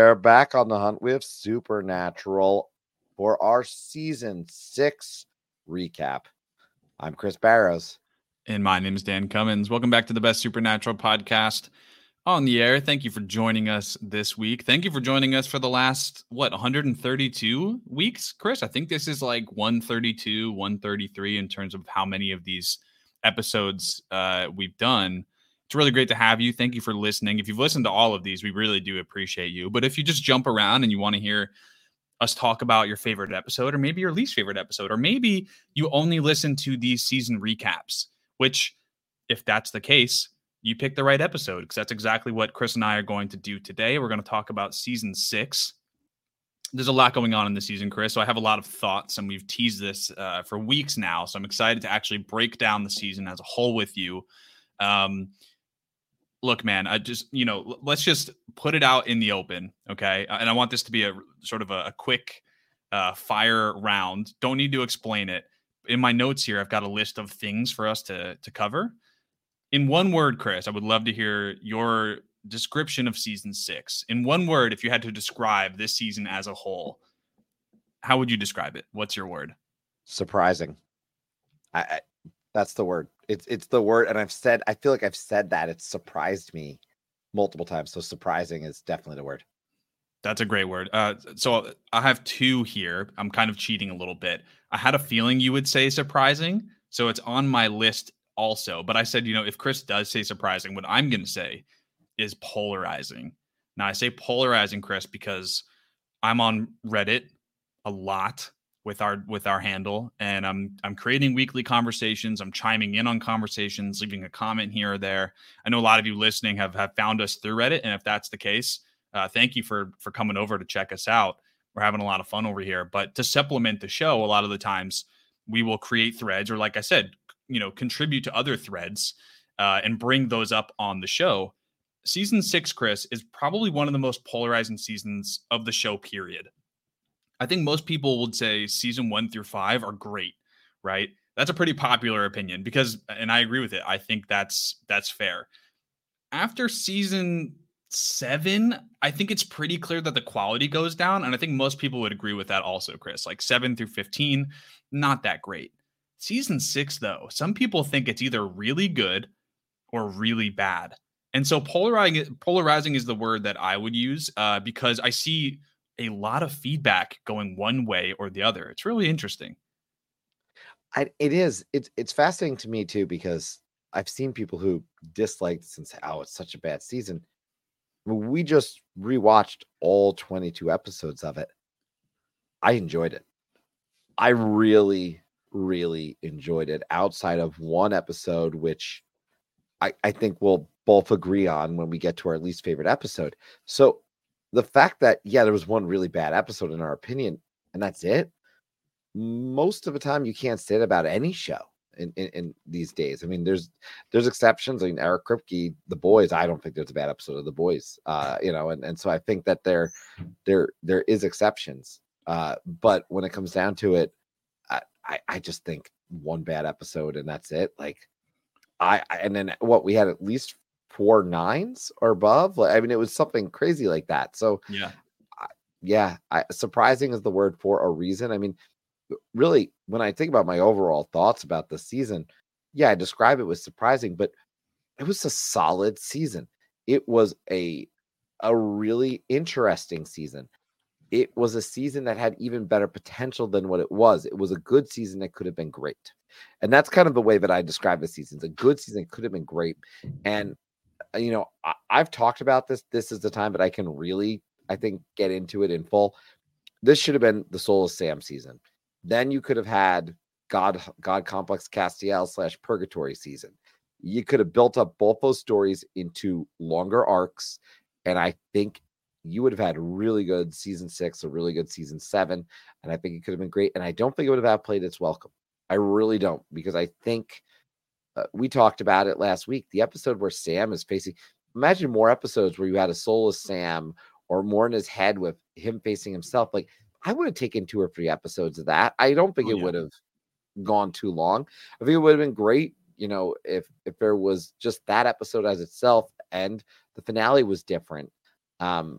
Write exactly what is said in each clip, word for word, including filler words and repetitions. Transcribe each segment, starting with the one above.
there, back on the hunt with Supernatural for our season six recap. I'm Chris Barrows. And my name is Dan Cummins. Welcome back to the Best Supernatural podcast on the air. Thank you for joining us this week. Thank you for joining us for the last, what, one hundred thirty-two weeks, Chris? I think this is like one thirty-two, one thirty-three in terms of how many of these episodes uh, we've done. It's really great to have you. Thank you for listening. If you've listened to all of these, we really do appreciate you. But if you just jump around and you want to hear us talk about your favorite episode, or maybe your least favorite episode, or maybe you only listen to these season recaps, which, if that's the case, you picked the right episode, because that's exactly what Chris and I are going to do today. We're going to talk about season six. There's a lot going on in the season, Chris, so I have a lot of thoughts, and we've teased this uh, for weeks now, so I'm excited to actually break down the season as a whole with you. Um, look, man, I just, you know, let's just put it out in the open, okay? And I want this to be a sort of a, a quick uh, fire round. Don't need to explain it. In my notes here, I've got a list of things for us to to cover. In one word, Chris, I would love to hear your description of season six. In one word, if you had to describe this season as a whole, how would you describe it? What's your word? Surprising. I, I that's the word. It's it's the word, and I've said, I feel like I've said that. It's surprised me multiple times. So surprising is definitely the word. That's a great word. Uh, so I have two here. I'm kind of cheating a little bit. I had a feeling you would say surprising, so it's on my list also. But I said, you know, if Chris does say surprising, what I'm going to say is polarizing. Now, I say polarizing, Chris, because I'm on Reddit a lot with our with our handle, and I'm I'm creating weekly conversations. I'm chiming in on conversations, leaving a comment here or there. I know a lot of you listening have, have found us through Reddit, and if that's the case, uh, thank you for for coming over to check us out. We're having a lot of fun over here. But to supplement the show, a lot of the times we will create threads, or like I said, you know, contribute to other threads uh, and bring those up on the show. Season six, Chris, is probably one of the most polarizing seasons of the show, period. I think most people would say season one through five are great, right? That's a pretty popular opinion because, and I agree with it. I think that's that's fair. After season seven, I think it's pretty clear that the quality goes down, and I think most people would agree with that also, Chris. Like seven through fifteen, not that great. Season six, though, some people think it's either really good or really bad. And so polarizing, polarizing is the word that I would use uh, because I see a lot of feedback going one way or the other. It's really interesting. I, it is. It's it's fascinating to me too, because I've seen people who disliked since, oh, it's such a bad season. We just rewatched all twenty-two episodes of it. I enjoyed it. I really, really enjoyed it, outside of one episode, which I, I think we'll both agree on when we get to our least favorite episode. So the fact that, yeah, there was one really bad episode in our opinion, and that's it. Most of the time you can't say it about any show in, in, in these days. I mean, there's there's exceptions. I mean, Eric Kripke, The Boys, I don't think there's a bad episode of The Boys. Uh, you know, and, and so I think that there there there is exceptions. Uh, but when it comes down to it, I, I, I just think one bad episode and that's it. Like I, I and then what, we had at least four nines or above. Like, I mean, it was something crazy like that. So yeah, I, yeah, I, surprising is the word for a reason. I mean, really, when I think about my overall thoughts about the season, yeah, I describe it was surprising, but it was a solid season. It was a a really interesting season. It was a season that had even better potential than what it was. It was a good season that could have been great. And that's kind of the way that I describe the season. It's a good season, could have been great. And, you know, I, I've talked about this. This is the time that I can really, I think, get into it in full. This should have been the Soul of Sam season. Then you could have had God, God Complex Castiel slash Purgatory season. You could have built up both those stories into longer arcs. And I think you would have had really good season six, a really good season seven. And I think it could have been great. And I don't think it would have outplayed its welcome. I really don't, because I think uh, we talked about it last week. The episode where Sam is facing, imagine more episodes where you had a soulless Sam, or more in his head with him facing himself. Like, I would have taken two or three episodes of that. I don't think oh, it yeah. would have gone too long. I think it would have been great, you know, if if there was just that episode as itself, and the finale was different. Um,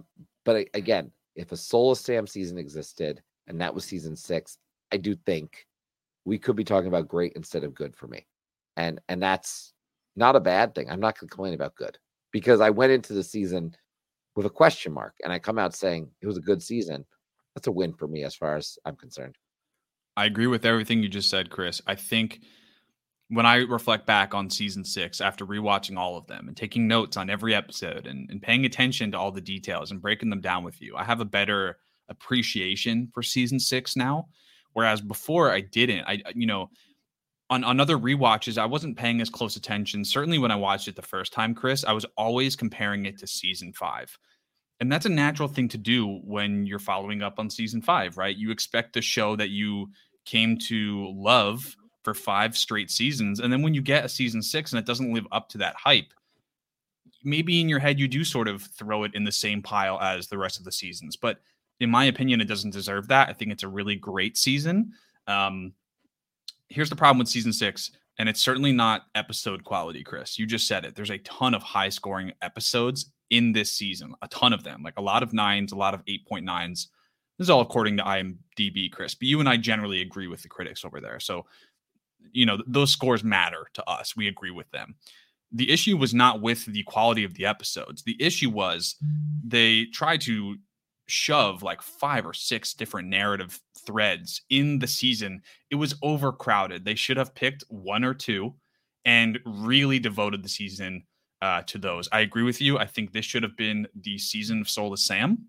But again, if a Soulless Sam season existed and that was season six, I do think we could be talking about great instead of good for me. And and that's not a bad thing. I'm not going to complain about good because I went into the season with a question mark and I come out saying it was a good season. That's a win for me as far as I'm concerned. I agree with everything you just said, Chris. I think when I reflect back on season six after rewatching all of them and taking notes on every episode and, and paying attention to all the details and breaking them down with you, I have a better appreciation for season six now. Whereas before I didn't. I, you know, on, on other rewatches, I wasn't paying as close attention. Certainly when I watched it the first time, Chris, I was always comparing it to season five. And that's a natural thing to do when you're following up on season five, right? You expect the show that you came to love for five straight seasons. And then when you get a season six and it doesn't live up to that hype, maybe in your head, you do sort of throw it in the same pile as the rest of the seasons. But in my opinion, it doesn't deserve that. I think it's a really great season. Um, here's the problem with season six, and it's certainly not episode quality, Chris. You just said it. There's a ton of high scoring episodes in this season, a ton of them, like a lot of nines, a lot of eight point nines. This is all according to IMDb, Chris, but you and I generally agree with the critics over there. So, you know, those scores matter to us. We agree with them. The issue was not with the quality of the episodes. The issue was they tried to shove like five or six different narrative threads in the season. It was overcrowded. They should have picked one or two and really devoted the season uh, to those. I agree with you. I think this should have been the season of Soulless Sam.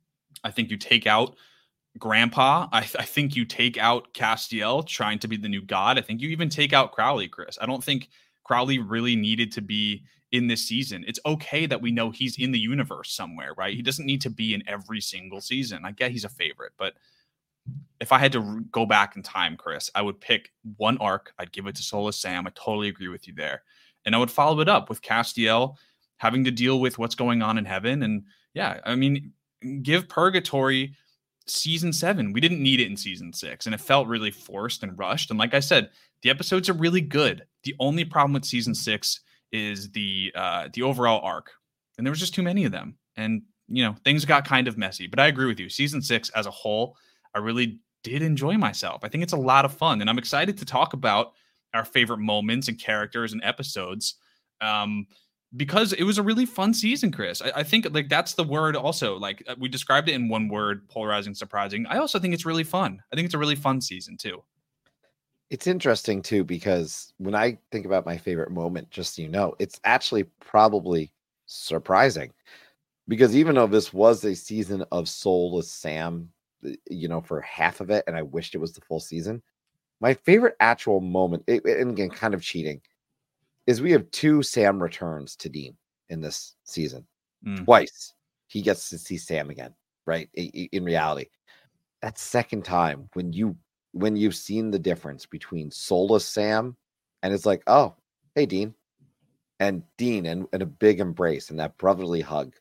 I think you take out Grandpa. I, th- I think you take out Castiel trying to be the new god. I think you even take out Crowley, Chris. I don't think Crowley really needed to be in this season. It's okay that we know he's in the universe somewhere, right? He doesn't need to be in every single season. I get he's a favorite, but if I had to go back in time, Chris, I would pick one arc. I'd give it to Soulless Sam. I totally agree with you there. And I would follow it up with Castiel having to deal with what's going on in heaven. And yeah, I mean, give Purgatory season seven. We didn't need it in season six, and it felt really forced and rushed. And like I said, the episodes are really good. The only problem with season six is the uh, the overall arc, and there was just too many of them. And you know, things got kind of messy. But I agree with you. Season six as a whole, I really did enjoy myself. I think it's a lot of fun, and I'm excited to talk about our favorite moments and characters and episodes. Um, Because it was a really fun season, Chris. I, I think like that's the word also. Like we described it in one word, polarizing, surprising. I also think it's really fun. I think it's a really fun season too. It's interesting too, because when I think about my favorite moment, just so you know, it's actually probably surprising. Because even though this was a season of Soulless Sam, you know, for half of it, and I wished it was the full season, my favorite actual moment, it, and again, kind of cheating, is we have two Sam returns to Dean in this season. Mm. Twice he gets to see Sam again, right? In reality, that second time when you when you've seen the difference between Soulless Sam and it's like, oh, hey Dean, and Dean and, and a big embrace and that brotherly hug,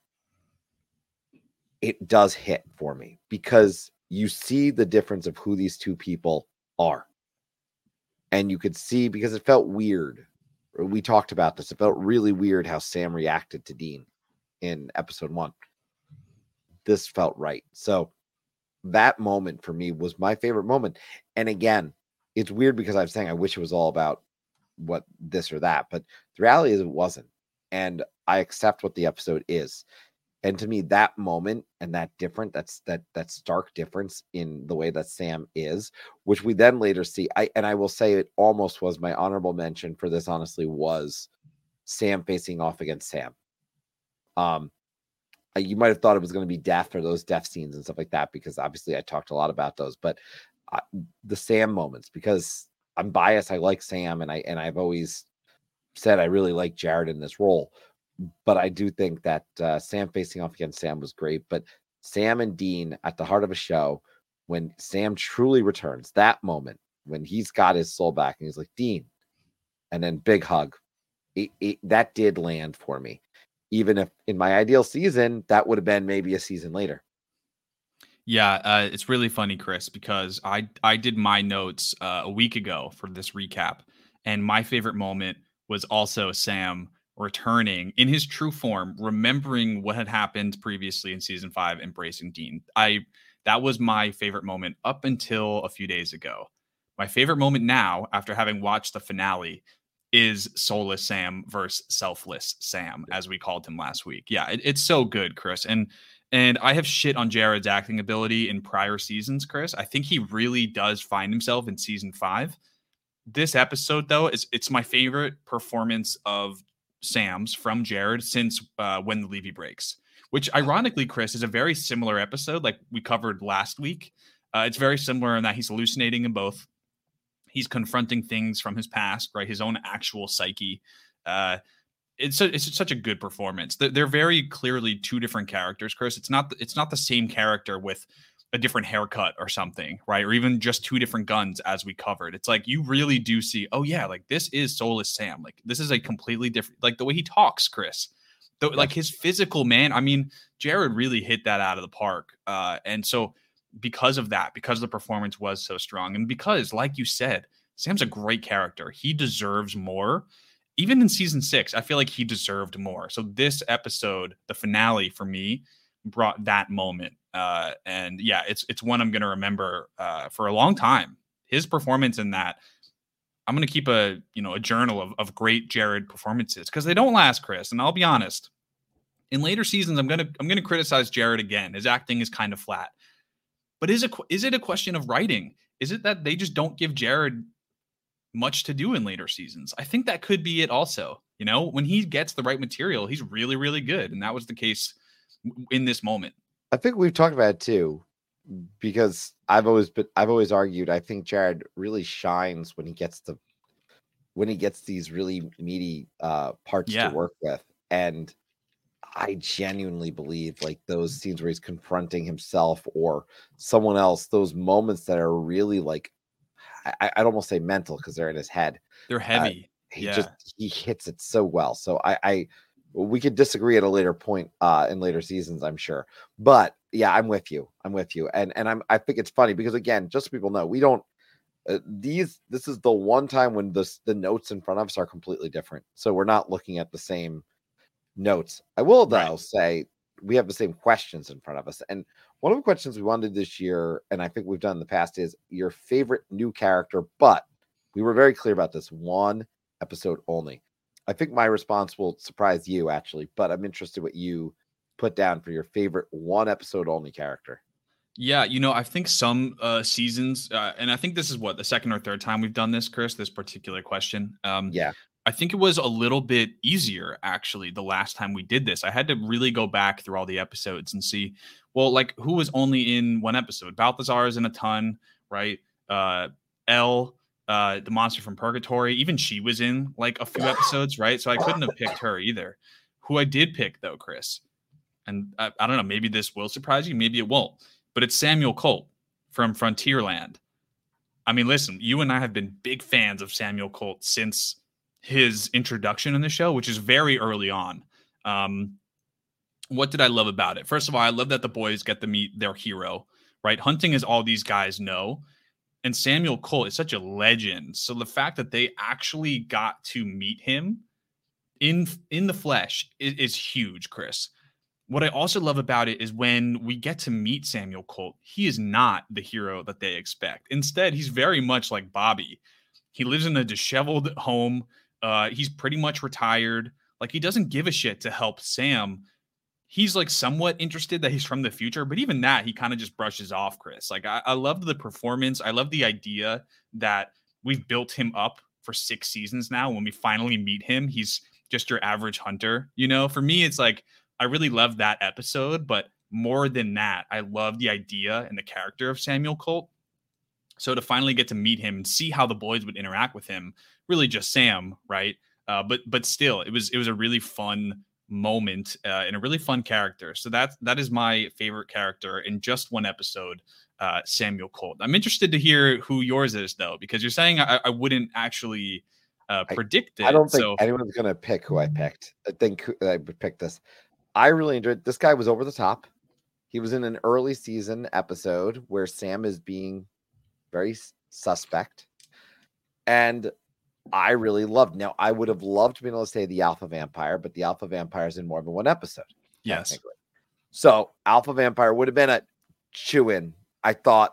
it does hit for me because you see the difference of who these two people are. And you could see, because it felt weird. We talked about this. It felt really weird how Sam reacted to Dean in episode one. This felt right. So that moment for me was my favorite moment. And again, it's weird because I'm saying I wish it was all about what this or that, but the reality is it wasn't. And I accept what the episode is. And to me, that moment and that different, that's that that stark difference in the way that Sam is, which we then later see. I and I will say it almost was my honorable mention for this, honestly, was Sam facing off against Sam. Um, you might have thought it was going to be death or those death scenes and stuff like that, because obviously I talked a lot about those, but uh, the Sam moments, because I'm biased, I like Sam, and I and I've always said I really like Jared in this role. But I do think that uh, Sam facing off against Sam was great. But Sam and Dean at the heart of a show, when Sam truly returns, that moment when he's got his soul back and he's like, Dean, and then big hug, it, it, that did land for me. Even if in my ideal season, that would have been maybe a season later. Yeah, uh, it's really funny, Chris, because I, I did my notes uh, a week ago for this recap. And my favorite moment was also Sam returning in his true form, remembering what had happened previously in season five, embracing Dean. I that was my favorite moment up until a few days ago. My favorite moment now, after having watched the finale, is Soulless Sam versus Selfless Sam, as we called him last week. Yeah, it, it's so good, Chris. And and I have shit on Jared's acting ability in prior seasons, Chris. I think he really does find himself in season five. This episode, though, is it's my favorite performance of Sam's from Jared since uh, When the Levy Breaks, which ironically, Chris, is a very similar episode like we covered last week. Uh, it's very similar in that he's hallucinating in both. He's confronting things from his past, right? His own actual psyche. Uh, it's a, it's such a good performance. They're, they're very clearly two different characters, Chris. It's not it's not the same character with a different haircut or something, right? Or even just two different guns, as we covered. It's like you really do see, oh yeah, like this is Soulless Sam. Like this is a completely different, like the way he talks, Chris. The, like his physical man. I mean, Jared really hit that out of the park. Uh, and so because of that, because the performance was so strong, and because, like you said, Sam's a great character. He deserves more. Even in season six, I feel like he deserved more. So this episode, the finale for me, brought that moment. Uh, and yeah, it's it's one I'm going to remember uh, for a long time. His performance in that, I'm going to keep a you know a journal of, of great Jared performances because they don't last, Chris. And I'll be honest, in later seasons, I'm gonna I'm gonna criticize Jared again. His acting is kind of flat. But is it is it a question of writing? Is it that they just don't give Jared much to do in later seasons? I think that could be it also. You know, when he gets the right material, he's really, really good. And that was the case in this moment. I think we've talked about it too, because I've always been, I've always argued, I think Jared really shines when he gets to, when he gets these really meaty uh, parts Yeah. to work with. And I genuinely believe like those scenes where he's confronting himself or someone else, those moments that are really like, I, I'd almost say mental because they're in his head. They're heavy. Uh, he yeah. just, he hits it so well. So I, I, we could disagree at a later point uh, in later seasons, I'm sure. But yeah, I'm with you. I'm with you. And, and I'm, I think it's funny because again, just so people know, we don't, uh, these, this is the one time when the, the notes in front of us are completely different. So we're not looking at the same notes. I will though right. say we have the same questions in front of us. And one of the questions we wanted this year, and I think we've done in the past, is your favorite new character. But we were very clear about this one episode only. I think my response will surprise you actually, but I'm interested what you put down for your favorite one episode only character. Yeah, you know, I think some uh, seasons, uh, and I think this is what the second or third time we've done this, Chris, this particular question. Um, yeah. I think it was a little bit easier, actually, the last time we did this. I had to really go back through all the episodes and see, well, like who was only in one episode? Balthazar is in a ton, right? Uh, Elle, uh, the monster from Purgatory, even she was in like a few episodes, right? So I couldn't have picked her either. Who I did pick, though, Chris, and I, I don't know, maybe this will surprise you, maybe it won't, but it's Samuel Colt from Frontierland. I mean, listen, you and I have been big fans of Samuel Colt since his introduction in the show, which is very early on. Um, what did I love about it? First of all, I love that the boys get to meet their hero, right? Hunting is all these guys know. And Samuel Colt is such a legend. So the fact that they actually got to meet him in, in the flesh is, is huge, Chris. What I also love about it is when we get to meet Samuel Colt, he is not the hero that they expect. Instead, he's very much like Bobby. He lives in a disheveled home. Uh, he's pretty much retired. Like, he doesn't give a shit to help Sam. He's like somewhat interested that he's from the future, but even that he kind of just brushes off, Chris. Like, I, I loved the performance. I love the idea that we've built him up for six seasons now. When we finally meet him, he's just your average hunter. You know, for me, it's like, I really love that episode, but more than that, I love the idea and the character of Samuel Colt. So to finally get to meet him and see how the boys would interact with him, really just Sam, right? Uh, but but still, it was it was a really fun moment uh, and a really fun character. So that that is my favorite character in just one episode, uh, Samuel Colt. I'm interested to hear who yours is though, because you're saying I, I wouldn't actually uh, predict I, it. I don't think so. anyone's gonna pick who I picked. I think I would pick this. I really enjoyed this guy was over the top. He was in an early season episode where Sam is being very suspect. And I really loved. Now, I would have loved to be able to say the Alpha Vampire, but the Alpha Vampire is in more than one episode. Yes. Technically. So Alpha Vampire would have been a chew-in. I thought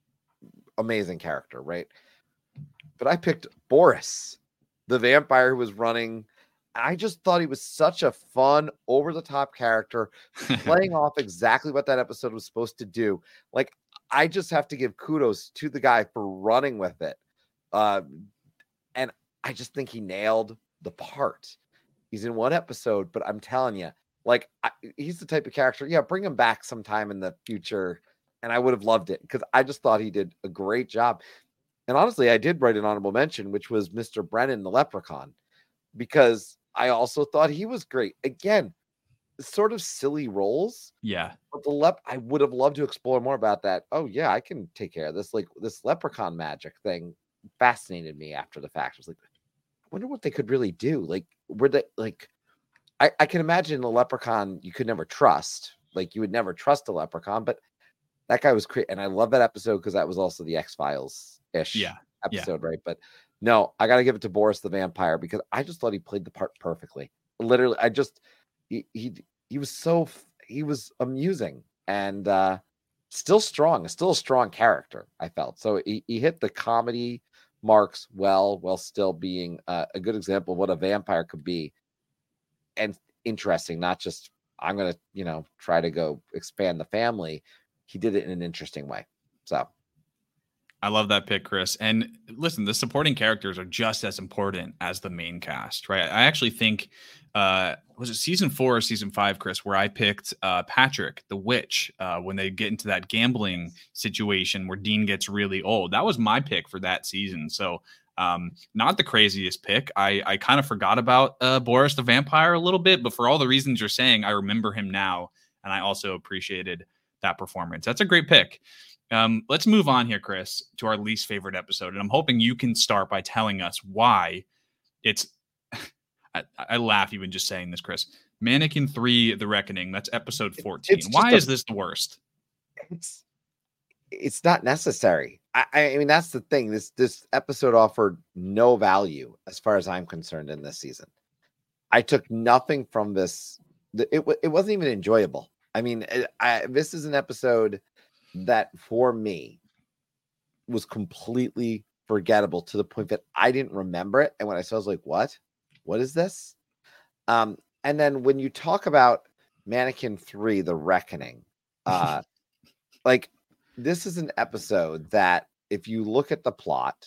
amazing character, right? But I picked Boris, the vampire who was running. I just thought he was such a fun, over-the-top character, playing off exactly what that episode was supposed to do. Like, I just have to give kudos to the guy for running with it. Uh, and I just think he nailed the part. He's in one episode, but I'm telling you, like, I, he's the type of character, yeah, bring him back sometime in the future, and I would have loved it, because I just thought he did a great job. And honestly, I did write an honorable mention, which was Mister Brennan, the leprechaun, because I also thought he was great. Again, sort of silly roles. Yeah. But the lep I would have loved to explore more about that. Oh, yeah, I can take care of this. Like, this leprechaun magic thing fascinated me after the fact. I was like, I wonder what they could really do. Like, were they like, I, I can imagine a leprechaun you could never trust. Like, you would never trust a leprechaun, but that guy was great. And I love that episode because that was also the X-Files ish yeah. episode, yeah. right? But no, I got to give it to Boris the Vampire because I just thought he played the part perfectly. Literally, I just, he, he, he was so, he was amusing and uh, still strong, still a strong character, I felt. So he, he hit the comedy marks well, while still being uh, a good example of what a vampire could be. And interesting, not just, I'm going to, you know, try to go expand the family. He did it in an interesting way. So I love that pick, Chris. And listen, the supporting characters are just as important as the main cast, right? I actually think, uh, was it season four or season five, Chris, where I picked uh, Patrick, the witch, uh, when they get into that gambling situation where Dean gets really old. That was my pick for that season. So um, not the craziest pick. I, I kind of forgot about uh, Boris the Vampire a little bit, but for all the reasons you're saying, I remember him now. And I also appreciated that performance. That's a great pick. Um, let's move on here, Chris, to our least favorite episode. And I'm hoping you can start by telling us why it's, I, I laugh even just saying this, Chris. Mannequin three, The Reckoning, that's episode fourteen. Why a, is this the worst? It's it's not necessary. I, I mean, that's the thing. This this episode offered no value as far as I'm concerned in this season. I took nothing from this. It, it wasn't even enjoyable. I mean, I, this is an episode that for me was completely forgettable to the point that I didn't remember it. And when I saw it, I was like, what? What is this? Um, and then when you talk about Mannequin three, The Reckoning, uh, like this is an episode that if you look at the plot,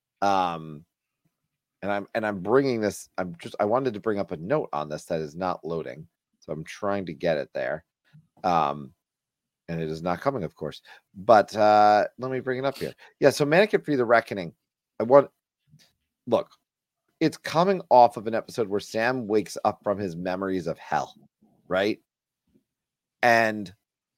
um, and I'm, and I'm bringing this, I'm just, I wanted to bring up a note on this that is not loading. So I'm trying to get it there. Um, and it is not coming, of course. But uh, let me bring it up here. Yeah, so Mannequin three, The Reckoning. I want look, it's coming off of an episode where Sam wakes up from his memories of hell, right? And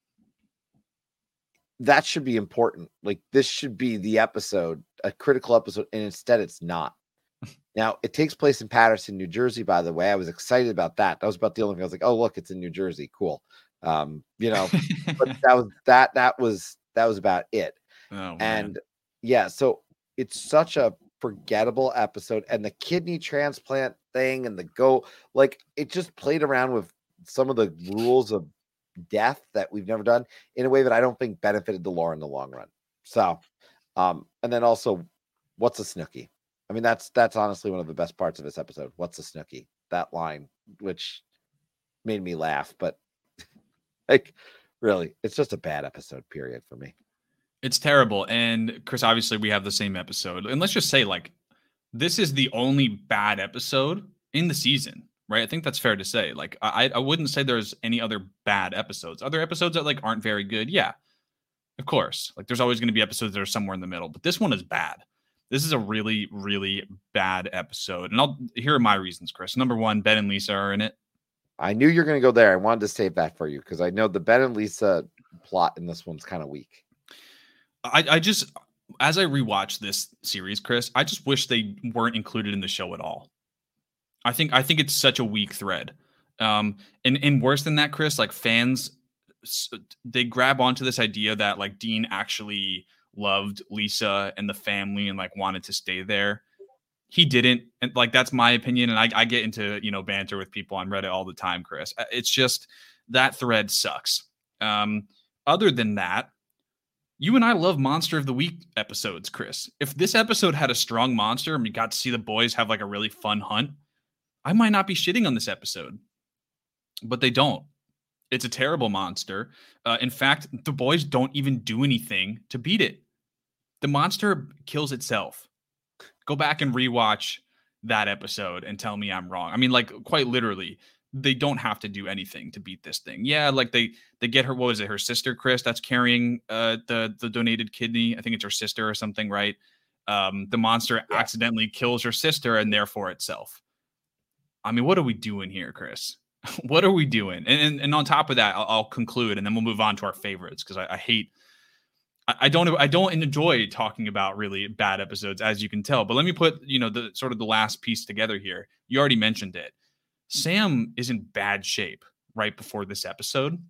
that should be important. Like, this should be the episode, a critical episode, and instead it's not. Now, it takes place in Paterson, New Jersey, by the way. I was excited about that. That was about the only thing. I was like, oh, look, it's in New Jersey. Cool. Um, you know, but that was that that was that was about it. Oh, and yeah, so it's such a forgettable episode, and the kidney transplant thing and the go, like, it just played around with some of the rules of death that we've never done in a way that I don't think benefited the lore in the long run. So, um, and then also, what's a Snooki? I mean, that's that's honestly one of the best parts of this episode. What's a Snooki? That line, which made me laugh, but like, really, it's just a bad episode, period, for me. It's terrible. And Chris, obviously we have the same episode. And let's just say, like, this is the only bad episode in the season, right? I think that's fair to say. Like, I, I wouldn't say there's any other bad episodes. Other episodes that, like, aren't very good. Yeah, of course. Like, there's always going to be episodes that are somewhere in the middle, but this one is bad. This is a really, really bad episode. And I'll here are my reasons, Chris. Number one, Ben and Lisa are in it. I knew you were going to go there. I wanted to save that for you because I know the Ben and Lisa plot in this one's kind of weak. I, I just, as I rewatch this series, Chris, I just wish they weren't included in the show at all. I think I think it's such a weak thread. Um, and, and worse than that, Chris, like, fans, they grab onto this idea that, like, Dean actually loved Lisa and the family and, like, wanted to stay there. he didn't. And like, that's my opinion. And I, I get into, you know, banter with people on Reddit all the time, Chris. It's just that thread sucks. Um, other than that, you and I love Monster of the Week episodes, Chris. If this episode had a strong monster and we got to see the boys have like a really fun hunt, I might not be shitting on this episode, but they don't. It's a terrible monster. Uh, in fact, the boys don't even do anything to beat it. The monster kills itself. Go back and rewatch that episode and tell me I'm wrong. I mean, like, quite literally, they don't have to do anything to beat this thing. Yeah, like they they get her, what was it, her sister, Chris, that's carrying uh, the, the donated kidney. I think it's her sister or something, right? Um, the monster yeah. accidentally kills her sister and therefore itself. I mean, what are we doing here, Chris? What are we doing? And, and and on top of that, I'll, I'll conclude, and then we'll move on to our favorites, because I, I hate, I, I don't, I don't enjoy talking about really bad episodes, as you can tell. But let me put, you know, the sort of the last piece together here. You already mentioned it. Sam is in bad shape right before this episode.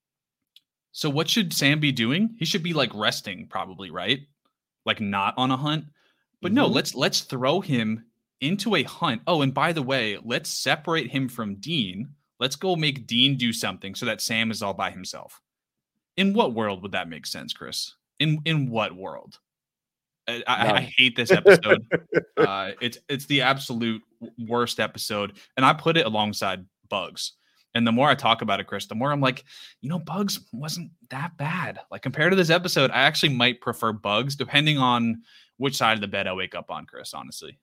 So what should Sam be doing? He should be like resting, probably, right? Like not on a hunt. But mm-hmm. no, let's let's throw him into a hunt. Oh, and by the way, let's separate him from Dean. Let's go make Dean do something so that Sam is all by himself. In what world would that make sense, Chris? In in what world? I, I, I hate this episode. uh, it's it's the absolute worst episode, and I put it alongside Bugs. And the more I talk about it, Chris, the more I'm like, you know, Bugs wasn't that bad. Like, compared to this episode, I actually might prefer Bugs, depending on which side of the bed I wake up on, Chris, honestly.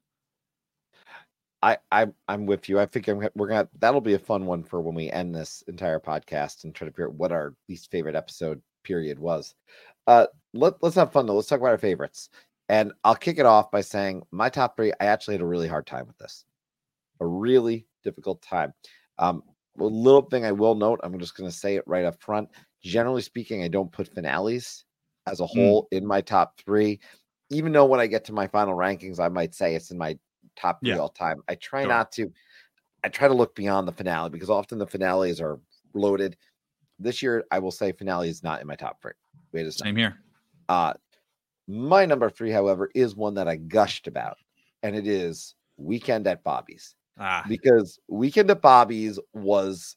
I, I I'm with you. I think I'm, we're gonna that'll be a fun one for when we end this entire podcast and try to figure out what our least favorite episode period was. Uh, let let's have fun though. Let's talk about our favorites, and I'll kick it off by saying my top three. I actually had a really hard time with this, a really difficult time. Um, a little thing I will note. I'm just gonna say it right up front. Generally speaking, I don't put finales as a whole mm. in my top three, even though when I get to my final rankings, I might say it's in my top three yeah. all time. I try sure. not to, I try to look beyond the finale, because often the finales are loaded. This year, I will say finale is not in my top three. Wait a second. Same here. Uh, my number three, however, is one that I gushed about, and it is Weekend at Bobby's. Ah. Because Weekend at Bobby's was,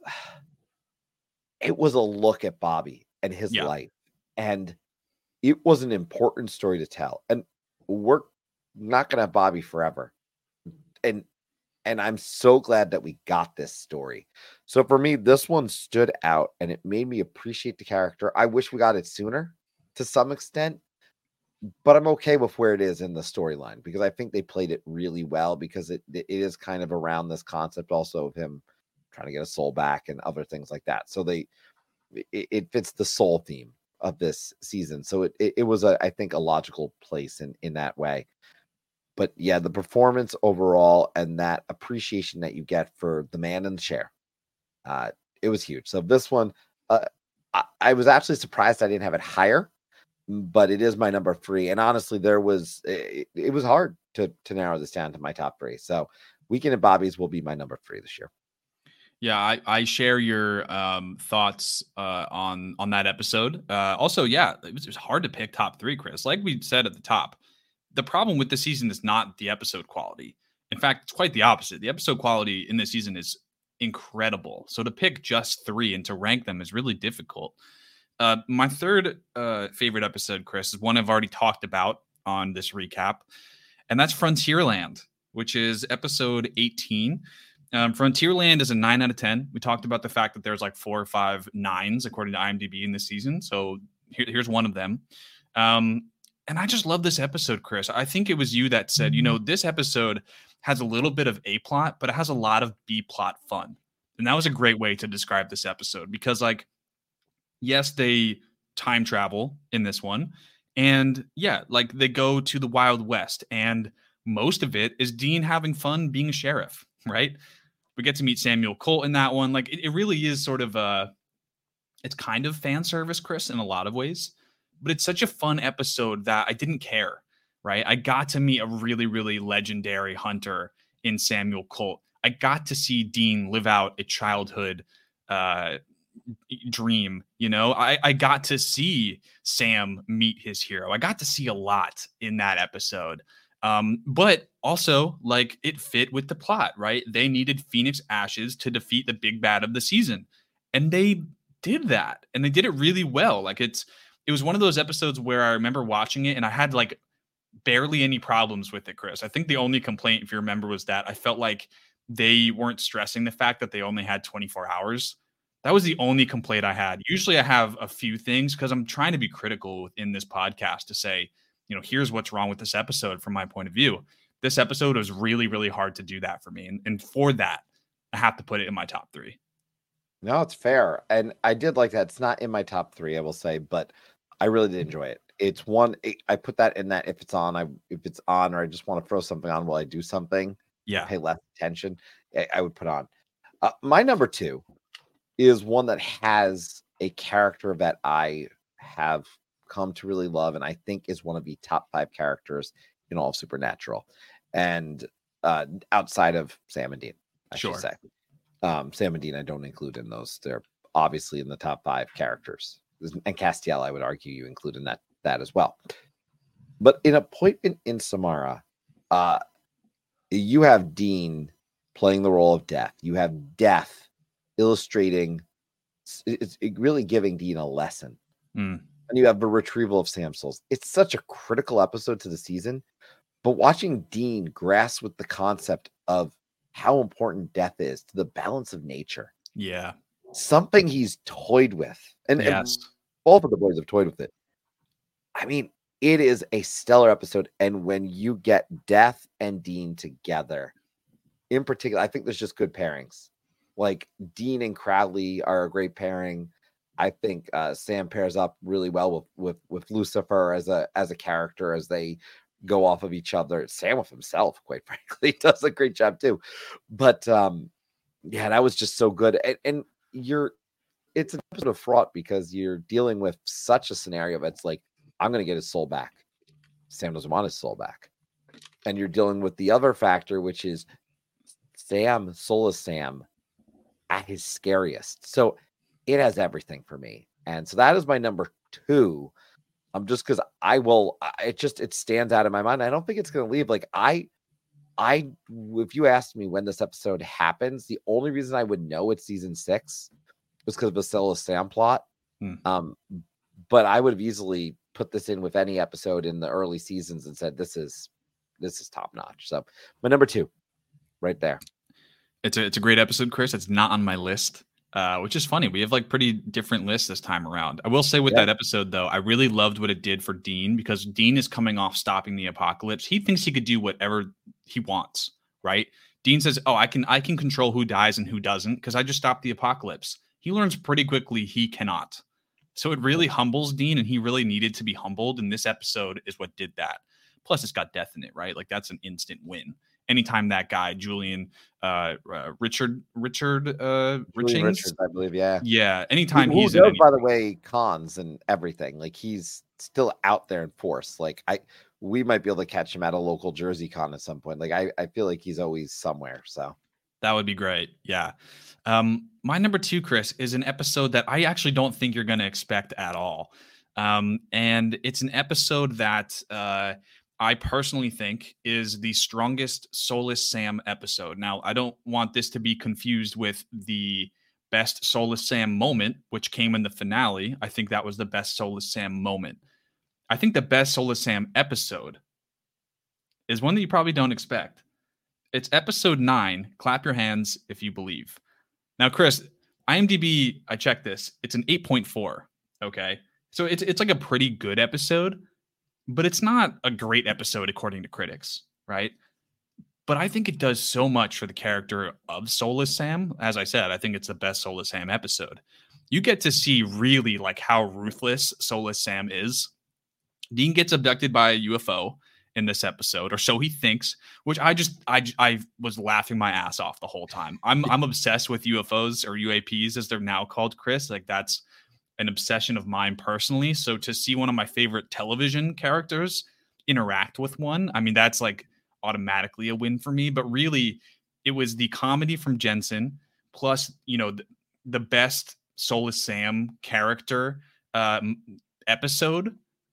it was a look at Bobby and his yeah. life, and it was an important story to tell. And we're not going to have Bobby forever. And and I'm so glad that we got this story. So for me, this one stood out, and it made me appreciate the character. I wish we got it sooner to some extent, but I'm okay with where it is in the storyline, because I think they played it really well, because it it is kind of around this concept also of him trying to get a soul back and other things like that. So they it, it fits the soul theme of this season. So it it, it was a I think a logical place in in that way. But yeah, the performance overall and that appreciation that you get for the man in the chair, uh, it was huge. So this one, uh, I, I was actually surprised I didn't have it higher, but it is my number three. And honestly, there was it, it was hard to to narrow this down to my top three. So Weekend at Bobby's will be my number three this year. Yeah, I, I share your um, thoughts uh, on on that episode. Uh, also, yeah, it was, it was hard to pick top three, Chris. Like we said at the top, the problem with this season is not the episode quality. In fact, it's quite the opposite. The episode quality in this season is incredible. So to pick just three and to rank them is really difficult. Uh, my third uh, favorite episode, Chris, is one I've already talked about on this recap, and that's Frontierland, which is episode eighteen. Um, Frontierland is a nine out of ten. We talked about the fact that there's like four or five nines according to IMDb in this season. So here, here's one of them. Um, And I just love this episode, Chris. I think it was you that said, you know, this episode has a little bit of A plot, but it has a lot of B plot fun. And that was a great way to describe this episode, because, like, yes, they time travel in this one. And yeah, like they go to the Wild West, and most of it is Dean having fun being a sheriff, right? We get to meet Samuel Colt in that one. Like it, it really is sort of a, it's kind of fan service, Chris, in a lot of ways. But it's such a fun episode that I didn't care, right? I got to meet a really, really legendary hunter in Samuel Colt. I got to see Dean live out a childhood uh, dream, you know? I, I got to see Sam meet his hero. I got to see a lot in that episode. Um, but also, like, it fit with the plot, right? They needed Phoenix Ashes to defeat the big bad of the season, and they did that, and they did it really well. Like, it's it was one of those episodes where I remember watching it, and I had like barely any problems with it, Chris. I think the only complaint, if you remember, was that I felt like they weren't stressing the fact that they only had twenty-four hours. That was the only complaint I had. Usually I have a few things because I'm trying to be critical within this podcast to say, you know, here's what's wrong with this episode from my point of view. This episode was really, really hard to do that for me. And, and for that, I have to put it in my top three. No, it's fair. And I did like that. It's not in my top three, I will say, but I really did enjoy it. It's one, it, I put that in that if it's on, I if it's on, or I just want to throw something on while I do something, Yeah. pay less attention, I, I would put on. Uh, my number two is one that has a character that I have come to really love, and I think is one of the top five characters in all of Supernatural, and uh, outside of Sam and Dean, I Sure. should say. Um, Sam and Dean, I don't include in those. They're obviously in the top five characters, and Castiel, I would argue, you include in that that as well. But in Appointment in Samara, uh, you have Dean playing the role of Death. You have Death illustrating, it's really giving Dean a lesson. Mm. And you have the retrieval of Sam's souls. It's such a critical episode to the season, but watching Dean grasp with the concept of how important death is to the balance of nature. Yeah. Something he's toyed with. And, yes. and both of the boys have toyed with it. I mean, it is a stellar episode. And when you get Death and Dean together, in particular, I think there's just good pairings. Like Dean and Crowley are a great pairing. I think uh, Sam pairs up really well with, with with Lucifer as a as a character as they go off of each other. Sam with himself, quite frankly, does a great job too. But um, yeah, that was just so good. And, and you're, it's an episode of fraught because you're dealing with such a scenario that's like, I'm going to get his soul back. Sam doesn't want his soul back, and you're dealing with the other factor, which is Sam, soulless Sam, at his scariest. So it has everything for me. And so that is my number two. Um, just because I will, it just, it stands out in my mind. I don't think it's going to leave. Like I, I, if you asked me when this episode happens, the only reason I would know it's season six was because of the Soulless Sam plot. Hmm. Um, but I would have easily put this in with any episode in the early seasons and said, this is, this is top notch. So my number two right there. It's a, it's a great episode, Chris. It's not on my list, uh, which is funny. We have like pretty different lists this time around. I will say with Yeah. that episode, though, I really loved what it did for Dean because Dean is coming off stopping the apocalypse. He thinks he could do whatever he wants, right? Dean says, oh, I can I can control who dies and who doesn't because I just stopped the apocalypse. He learns pretty quickly he cannot. So it really humbles Dean, and he really needed to be humbled. And this episode is what did that. Plus, it's got death in it, right? Like that's an instant win. Anytime that guy, Julian, uh, uh Richard, Richard, uh, Julian Richings, Richards, I believe, yeah. yeah. Anytime who, who he's does, in any- by the way, cons and everything. Like he's still out there in force. Like I, we might be able to catch him at a local Jersey con at some point. Like I, I feel like he's always somewhere. So that would be great. Yeah. Um, my number two, Chris, is an episode that I actually don't think you're going to expect at all. Um, and it's an episode that uh, I personally think is the strongest Soulless Sam episode. Now, I don't want this to be confused with the best Soulless Sam moment, which came in the finale. I think that was the best Soulless Sam moment. I think the best Soulless Sam episode is one that you probably don't expect. It's episode nine, Clap Your Hands If You Believe. Now, Chris, IMDb, I checked this. It's an eight point four. Okay. So it's it's like a pretty good episode, but it's not a great episode according to critics, right? But I think it does so much for the character of Soulless Sam. As I said, I think it's the best Soulless Sam episode. You get to see really like how ruthless Soulless Sam is. Dean gets abducted by a U F O in this episode, or so he thinks, which I just I I was laughing my ass off the whole time. I'm I'm obsessed with U F Os or U A Ps as they're now called, Chris. Like that's an obsession of mine personally. So to see one of my favorite television characters interact with one, I mean that's like automatically a win for me. But really, it was the comedy from Jensen plus you know the, the best Soulless Sam character uh, episode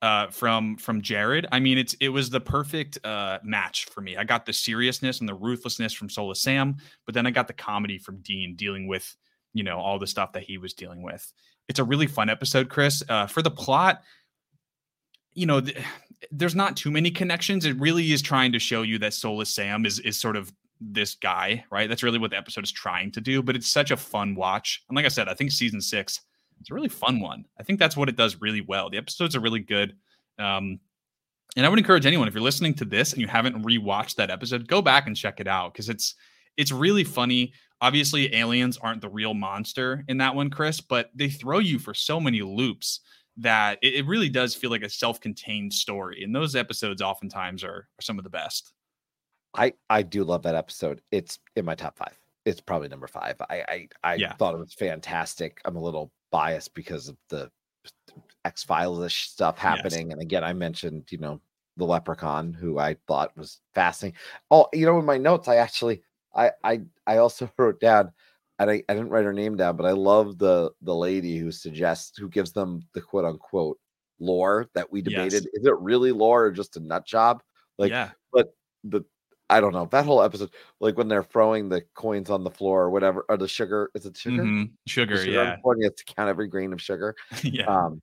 uh, from from Jared. I mean, it's it was the perfect uh, match for me. I got the seriousness and the ruthlessness from Soulless Sam, but then I got the comedy from Dean dealing with, you know, all the stuff that he was dealing with. It's a really fun episode, Chris. Uh, for the plot, you know, th- there's not too many connections. It really is trying to show you that Soulless Sam is is sort of this guy, right? That's really what the episode is trying to do. But it's such a fun watch. And like I said, I think season six, it's a really fun one. I think that's what it does really well. The episodes are really good. Um, and I would encourage anyone, if you're listening to this and you haven't rewatched that episode, go back and check it out, because it's it's really funny. Obviously, aliens aren't the real monster in that one, Chris, but they throw you for so many loops that it, it really does feel like a self-contained story. And those episodes oftentimes are, are some of the best. I, I do love that episode. It's in my top five. It's probably number five. I I, I Yeah. thought it was fantastic. I'm a little biased because of the X-Files-ish stuff happening. Yes. And again, I mentioned, you know, the Leprechaun, who I thought was fascinating. Oh, you know, in my notes, I actually, I I, I also wrote down, and I, I didn't write her name down, but I love the the lady who suggests, who gives them the quote unquote lore that we debated. Yes. Is it really lore or just a nut job? Like, yeah. But the I don't know, that whole episode, like when they're throwing the coins on the floor or whatever, or the sugar, is it sugar? Mm-hmm. Sugar, sugar, yeah. You have to count every grain of sugar. yeah. Um,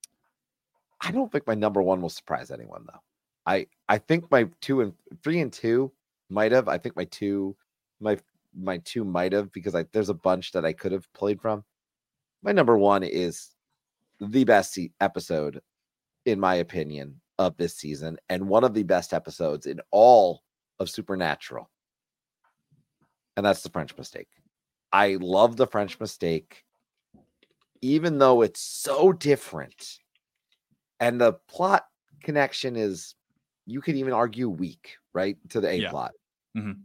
I don't think my number one will surprise anyone, though. I I think my two and three and two might have. I think my two, my my two might have, because I, there's a bunch that I could have played from. My number one is the best se- episode, in my opinion, of this season, and one of the best episodes in all of Supernatural, and that's The French Mistake. I love The French Mistake, even though it's so different, and the plot connection is, you could even argue, weak, right, to the A yeah. plot. Mm-hmm.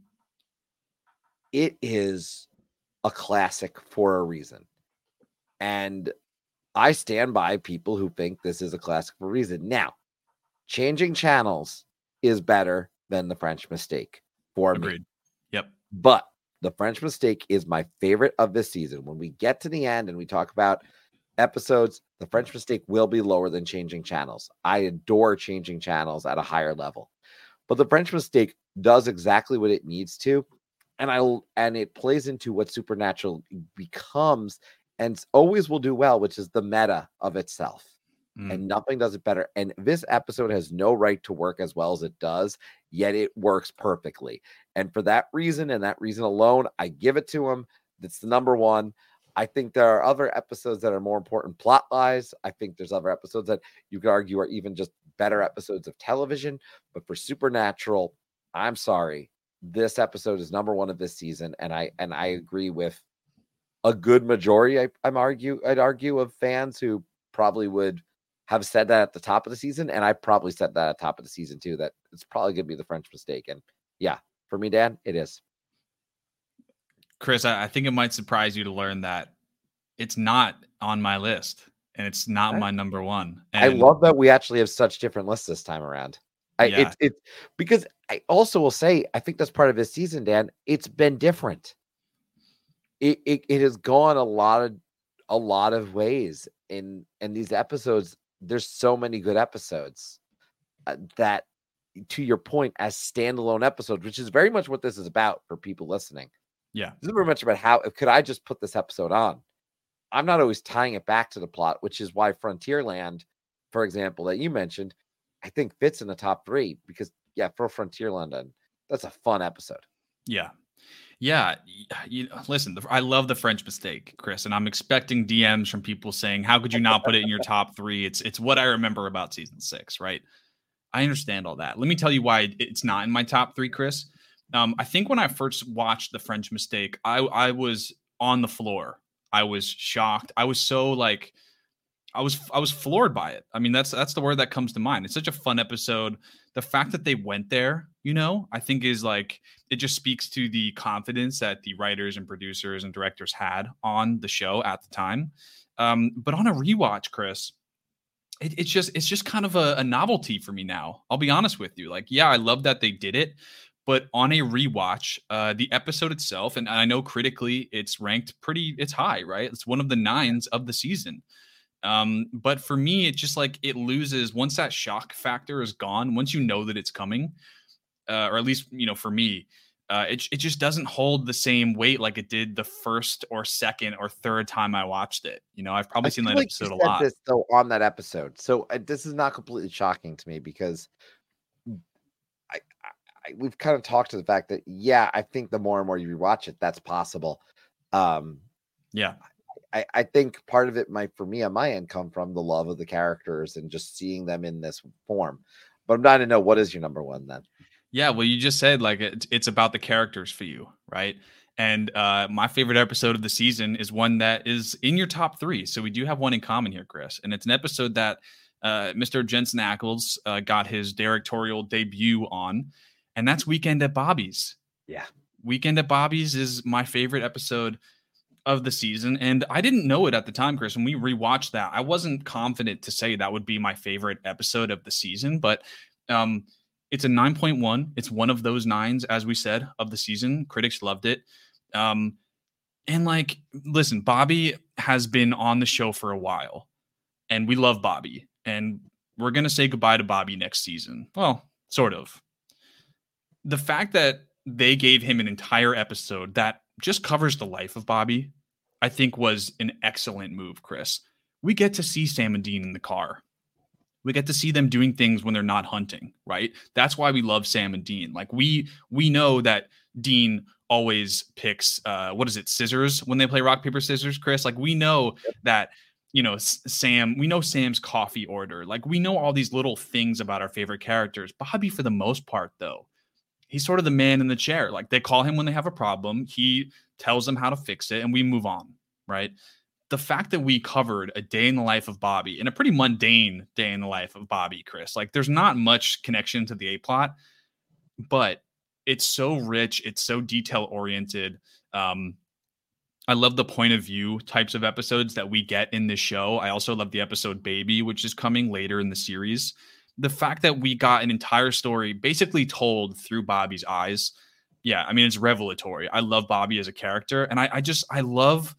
It is a classic for a reason, and I stand by people who think this is a classic for a reason. Now, changing channels is better than The French Mistake for Agreed. me. Yep. But The French Mistake is my favorite of this season. When we get to the end and we talk about episodes, The French Mistake will be lower than Changing Channels. I adore Changing Channels at a higher level, but The French Mistake does exactly what it needs to, and I and it plays into what Supernatural becomes and always will do well, which is the meta of itself. Mm. And nothing does it better. And this episode has no right to work as well as it does, yet it works perfectly. And for that reason, and that reason alone, I give it to him. That's the number one. I think there are other episodes that are more important plot-wise. I think there's other episodes that you could argue are even just better episodes of television. But for Supernatural, I'm sorry, this episode is number one of this season, and I and I agree with a good majority. I, I'm argue I'd argue of fans who probably would have said that at the top of the season, and I probably said that at the top of the season too, that it's probably going to be The French Mistake. And yeah, for me, Dan, it is. Chris, I, I think it might surprise you to learn that it's not on my list, and it's not my number one. And I love that we actually have such different lists this time around. I, yeah. It's it, because I also will say, I think that's part of this season, Dan. It's been different. It, it it has gone a lot of a lot of ways in in these episodes. There's so many good episodes uh, that, to your point, as standalone episodes, which is very much what this is about for people listening. Yeah, this is very much about how could I just put this episode on. I'm not always tying it back to the plot, which is why Frontierland, for example, that you mentioned, I think fits in the top three, because yeah, for Frontierland, that's a fun episode. Yeah. Yeah, you listen, I love The French Mistake, Chris, and I'm expecting D Ms from people saying, how could you not put it in your top three? It's it's what I remember about season six, right? I understand all that. Let me tell you why it's not in my top three, Chris. Um, I think when I first watched The French Mistake, I, I was on the floor. I was shocked. I was so like, I was I was floored by it. I mean, that's that's the word that comes to mind. It's such a fun episode. The fact that they went there, you know, I think is like, it just speaks to the confidence that the writers and producers and directors had on the show at the time. Um, but on a rewatch, Chris, it, it's just it's just kind of a, a novelty for me now. I'll be honest with you. Like, yeah, I love that they did it. But on a rewatch, uh, the episode itself, and I know critically it's ranked pretty, it's high, right? It's one of the nines of the season. Um, but for me, it just like it loses once that shock factor is gone. Once you know that it's coming, uh, or at least you know for me, uh, it it just doesn't hold the same weight like it did the first or second or third time I watched it. You know, I've probably I seen feel that like you episode a said lot. this though on that episode, so uh, this is not completely shocking to me because I, I, I we've kind of talked to the fact that yeah, I think the more and more you rewatch it, that's possible. Um, Yeah. I, I think part of it might, for me on my end, come from the love of the characters and just seeing them in this form. But I'm dying to know, what is your number one then? Yeah, well, you just said like it's it's about the characters for you, right? And uh, my favorite episode of the season is one that is in your top three. So we do have one in common here, Chris. And it's an episode that uh, Mister Jensen Ackles uh, got his directorial debut on, and that's Weekend at Bobby's. Yeah. Weekend at Bobby's is my favorite episode of the season. And I didn't know it at the time, Chris. When we rewatched that, I wasn't confident to say that would be my favorite episode of the season, but um, it's a nine point one. It's one of those nines, as we said, of the season. Critics loved it. Um, and like, listen, Bobby has been on the show for a while, and we love Bobby. And we're going to say goodbye to Bobby next season. Well, sort of. The fact that they gave him an entire episode that just covers the life of Bobby, I think was an excellent move, Chris. We get to see Sam and Dean in the car. We get to see them doing things when they're not hunting, right? That's why we love Sam and Dean. Like we we know that Dean always picks uh what is it, scissors when they play rock paper scissors, Chris. Like we know that, you know, Sam, we know Sam's coffee order. Like we know all these little things about our favorite characters. Bobby, for the most part, though, he's sort of the man in the chair. Like they call him when they have a problem. He tells them how to fix it and we move on, right? The fact that we covered a day in the life of Bobby, and a pretty mundane day in the life of Bobby, Chris, like there's not much connection to the A plot, but it's so rich. It's so detail oriented. Um, I love the point of view types of episodes that we get in this show. I also love the episode Baby, which is coming later in the series. The fact that we got an entire story basically told through Bobby's eyes. Yeah, I mean, it's revelatory. I love Bobby as a character. And I, I just, I love,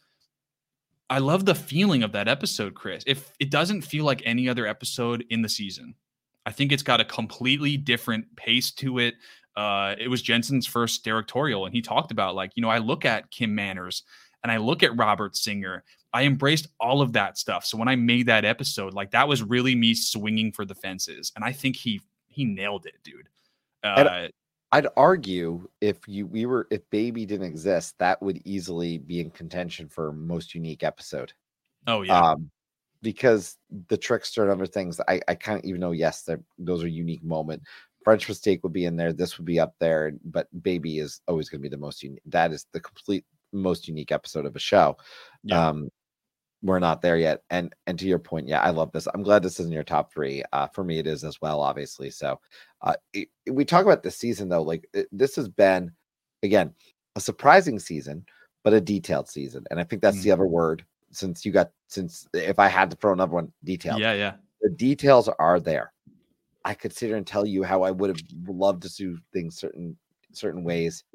I love the feeling of that episode, Chris. If it doesn't feel like any other episode in the season, I think it's got a completely different pace to it. Uh, it was Jensen's first directorial, and he talked about like, you know, I look at Kim Manners and I look at Robert Singer. I embraced all of that stuff. So when I made that episode, like that was really me swinging for the fences. And I think he, he nailed it, dude. Uh, I'd argue if you, we were, if Baby didn't exist, that would easily be in contention for most unique episode. Oh yeah. Um, because the trickster and other things, I, I can't even know. Yes, that those are unique moment. French Mistake would be in there. This would be up there, but Baby is always going to be the most unique. That is the complete most unique episode of a show. Yeah. Um, we're not there yet. And and to your point, yeah, I love this. I'm glad this is in your top three. Uh, for me, it is as well, obviously. So uh, it, we talk about this season, though. Like it, this has been, again, a surprising season, but a detailed season. And I think that's mm. the other word. Since you got, since if I had to throw another one, detailed. Yeah, yeah. The details are there. I could sit here and tell you how I would have loved to do things certain certain ways.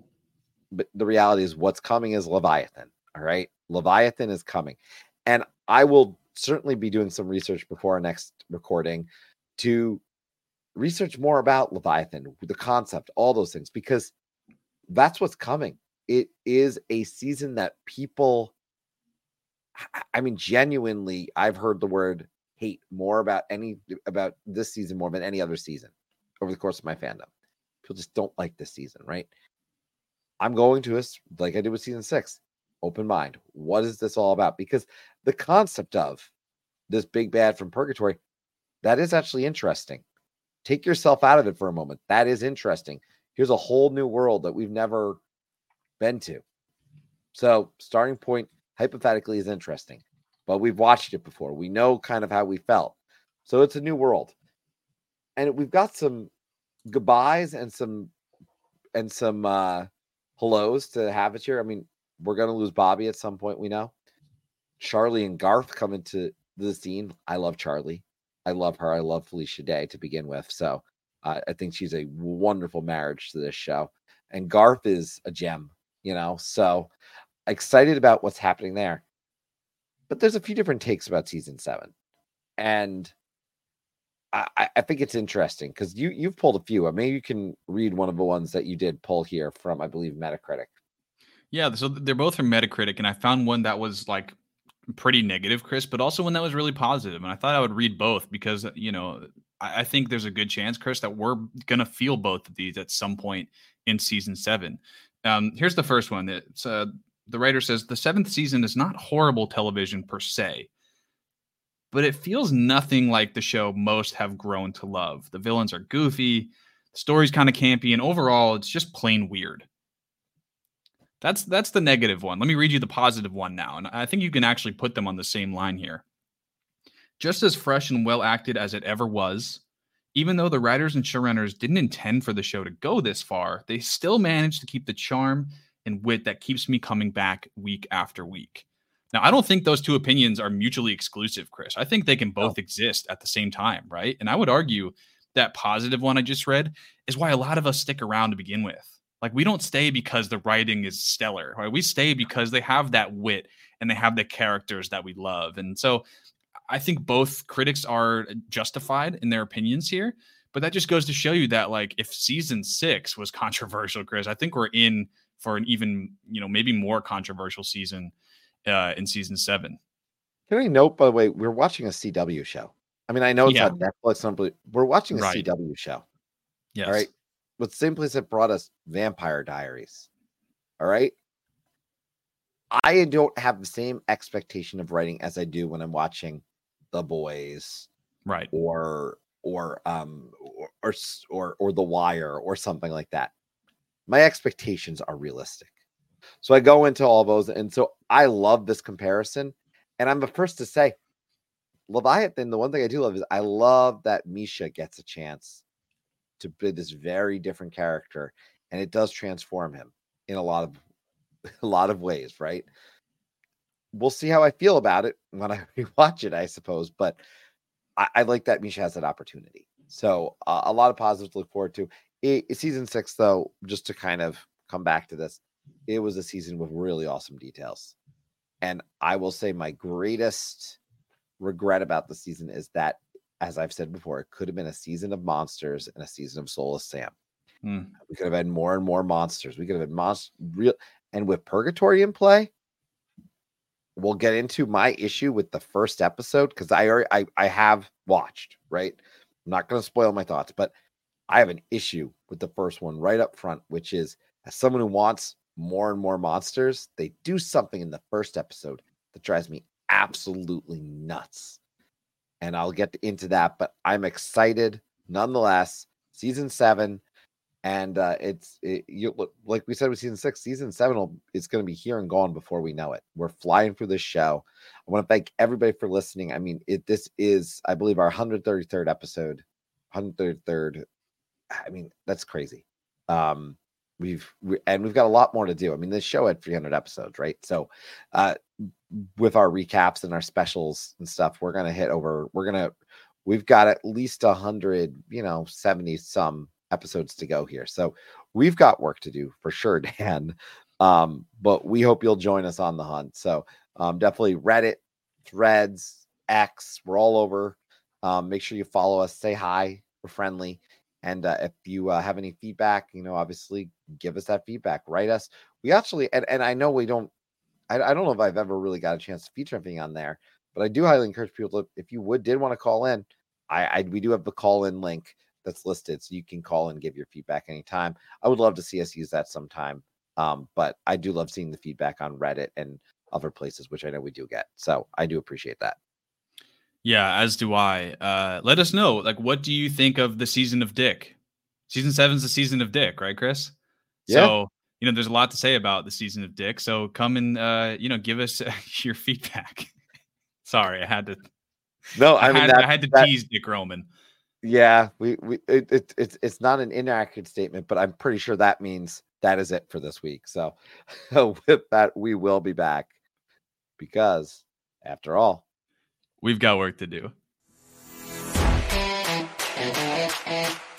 But the reality is what's coming is Leviathan. All right. Leviathan is coming. And I will certainly be doing some research before our next recording to research more about Leviathan, the concept, all those things, because that's what's coming. It is a season that people, I mean, genuinely, I've heard the word hate more about any about this season more than any other season over the course of my fandom. People just don't like this season, right? I'm going to us like I did with season six. Open mind. What is this all about? Because the concept of this big bad from purgatory, that is actually interesting. Take yourself out of it for a moment. That is interesting. Here's a whole new world that we've never been to. So starting point hypothetically is interesting, but we've watched it before. We know kind of how we felt. So it's a new world. And we've got some goodbyes and some and some uh hellos to have it here. I mean, we're going to lose Bobby at some point, we know. Charlie and Garth come into the scene. I love Charlie. I love her. I love Felicia Day to begin with. So uh, I think she's a wonderful marriage to this show. And Garth is a gem, you know. So excited about what's happening there. but there's a few different takes about season seven. And I, I think it's interesting because you, you've pulled a few. Maybe you can read one of the ones that you did pull here from, I believe, Metacritic. Yeah, so they're both from Metacritic, and I found one that was like pretty negative, Chris, but also one that was really positive. And I thought I would read both because, you know, I, I think there's a good chance, Chris, that we're going to feel both of these at some point in season seven. Um, here's the first one. It's, uh, the writer says, the seventh season is not horrible television per se, but it feels nothing like the show most have grown to love. The villains are goofy, the story's kind of campy, and overall, it's just plain weird. That's that's the negative one. Let me read you the positive one now, and I think you can actually put them on the same line here. Just as fresh and well acted as it ever was, even though the writers and showrunners didn't intend for the show to go this far, they still managed to keep the charm and wit that keeps me coming back week after week. Now, I don't think those two opinions are mutually exclusive, Chris. I think they can both oh. exist at the same time, right? And I would argue that positive one I just read is why a lot of us stick around to begin with. Like, we don't stay because the writing is stellar, right? We stay because they have that wit and they have the characters that we love. And so I think both critics are justified in their opinions here, but that just goes to show you that, like, if season six was controversial, Chris, I think we're in for an even, you know, maybe more controversial season uh, in season seven. Can I note, by the way, we're watching a C W show. I mean, I know it's Yeah. on Netflix, we're watching a Right. C W show. Yes. All right. But same place that brought us Vampire Diaries. All right. I don't have the same expectation of writing as I do when I'm watching The Boys, right, or or um or or or, or The Wire or something like that. My expectations are realistic. So I go into all those, and so I love this comparison. And I'm the first to say, Leviathan, the one thing I do love is I love that Misha gets a chance to be this very different character, and it does transform him in a lot of a lot of ways, right? We'll see how I feel about it when I rewatch it, I suppose, but I, I like that Misha has that opportunity. So uh, a lot of positives to look forward to. It, season six, though, just to kind of come back to this, it was a season with really awesome details. And I will say my greatest regret about the season is that, as I've said before, it could have been a season of monsters and a season of Soulless Sam. Mm. We could have had more and more monsters. We could have had monsters real, and with Purgatory in play, we'll get into my issue with the first episode because I already I, I have watched, right? I'm not going to spoil my thoughts, but I have an issue with the first one right up front, which is, as someone who wants more and more monsters, they do something in the first episode that drives me absolutely nuts. And I'll get into that, but I'm excited nonetheless. Season seven, and uh, it's it, you like we said with season six, season seven will, it's going to be here and gone before we know it. We're flying through this show. I want to thank everybody for listening. I mean, it this is, I believe, our one hundred thirty-third episode. one hundred thirty-third. I mean, that's crazy. Um, we've we, and we've got a lot more to do. I mean, this show had three hundred episodes, right? So, uh, with our recaps and our specials and stuff, we're gonna hit over. We're gonna, we've got at least a hundred, you know, seventy some episodes to go here. So we've got work to do for sure, Dan. Um, but we hope you'll join us on the hunt. So um, definitely Reddit, Threads, X, we're all over. Um, make sure you follow us, say hi, we're friendly. And uh, if you uh, have any feedback, you know, obviously give us that feedback, write us. We actually, and, and I know we don't, I, I don't know if I've ever really got a chance to feature anything on there, but I do highly encourage people to, if you would, did want to call in, I, I we do have the call in link that's listed, so you can call and give your feedback anytime. I would love to see us use that sometime. Um, but I do love seeing the feedback on Reddit and other places, which I know we do get. So I do appreciate that. Yeah, as do I. Uh, let us know, like, what do you think of the season of Dick? Season seven's the season of Dick, right, Chris? Yeah. So, you know, there's a lot to say about the season of Dick. So come and, uh, you know, give us uh, your feedback. Sorry, I had to. No, I, I mean, had, that, I had to that, tease Dick Roman. Yeah, we we it, it it's it's not an inaccurate statement, but I'm pretty sure that means that is it for this week. So with that, we will be back because, after all, we've got work to do.